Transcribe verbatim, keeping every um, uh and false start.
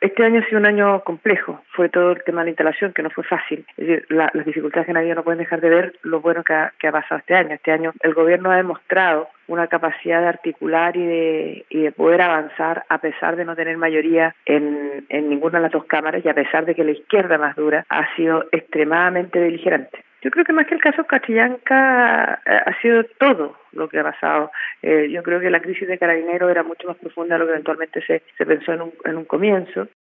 Este año ha sido un año complejo, fue todo el tema de la instalación que no fue fácil, es decir, la, las dificultades que han habido no pueden dejar de ver lo bueno que ha, que ha pasado este año. Este año el gobierno ha demostrado una capacidad de articular y de, y de poder avanzar a pesar de no tener mayoría en, en ninguna de las dos cámaras y a pesar de que la izquierda más dura ha sido extremadamente beligerante. Yo creo que más que el caso Catrillanca eh, ha sido todo lo que ha pasado. Eh, yo creo que la crisis de Carabineros era mucho más profunda de lo que eventualmente se, se pensó en un, en un comienzo.